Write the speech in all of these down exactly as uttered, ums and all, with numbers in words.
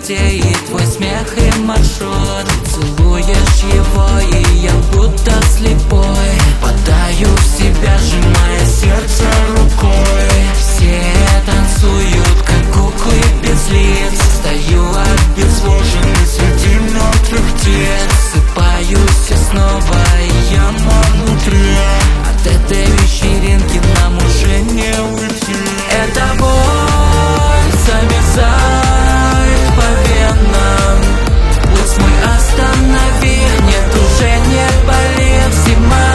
темноте и твой смех и маршрут. Целуешь его, и я будто слепой падаю в себя, сжимая сердце рукой. Все танцуют, как куклы без лиц. Стою обезвоженный среди мертвых тел. Ссыпаюсь и снова яма внутри. От этой вечеринки нам уже не уйти. Эта боль замерзает по венам. Пульс мой останови, нет, уже не болит. Зима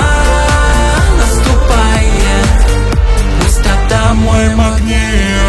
наступает, пусть тогда мой магнит.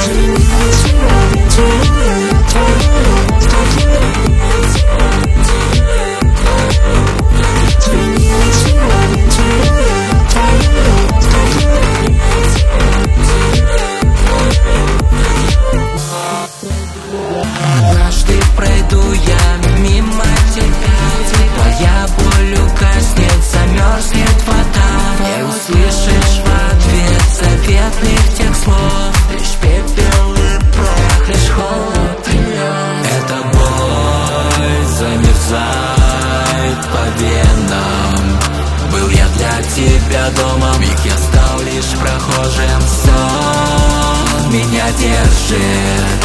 Однажды пройду я мимо тебя, твоя боль угаснет, замерзнет вода. Не услышишь в ответ заветных тех слов, лишь пепел и прах, лишь холод и лед. Эта боль замерзает по венам. Был я для тебя домом, миг я стал лишь прохожим. Сон меня держит.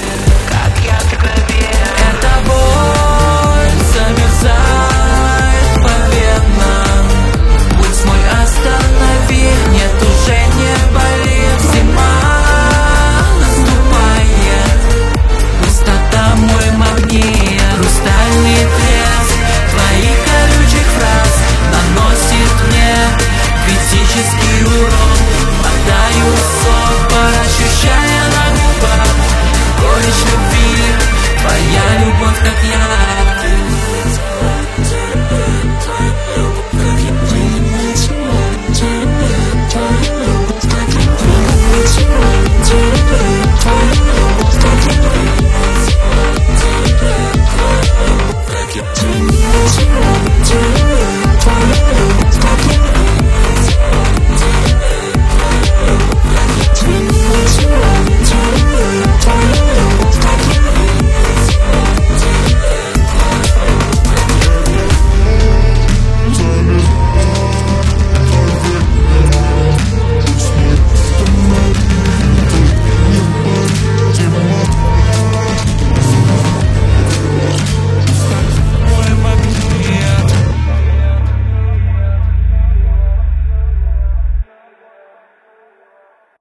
Эта боль замерзает по венам. Пульс мой останови, нет, уже не болит. Зима наступает, пусть тогда мой магнит. Хрустальный треск твоих колючих фраз наносит мне критический урон. Падаю в сон, ощущая на губах горечь любви. Твоя любовь, как я. Take